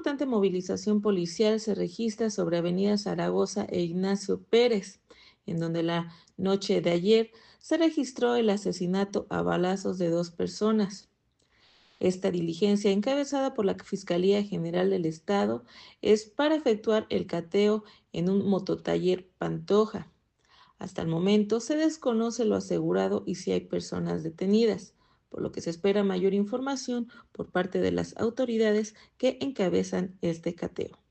importante movilización policial se registra sobre Avenida Zaragoza e Ignacio Pérez, en donde la noche de ayer se registró el asesinato a balazos de dos personas. Esta diligencia, encabezada por la Fiscalía General del Estado, es para efectuar el cateo en un mototaller Pantoja. Hasta el momento se desconoce lo asegurado y si hay personas detenidas, por lo que se espera mayor información por parte de las autoridades que encabezan este cateo.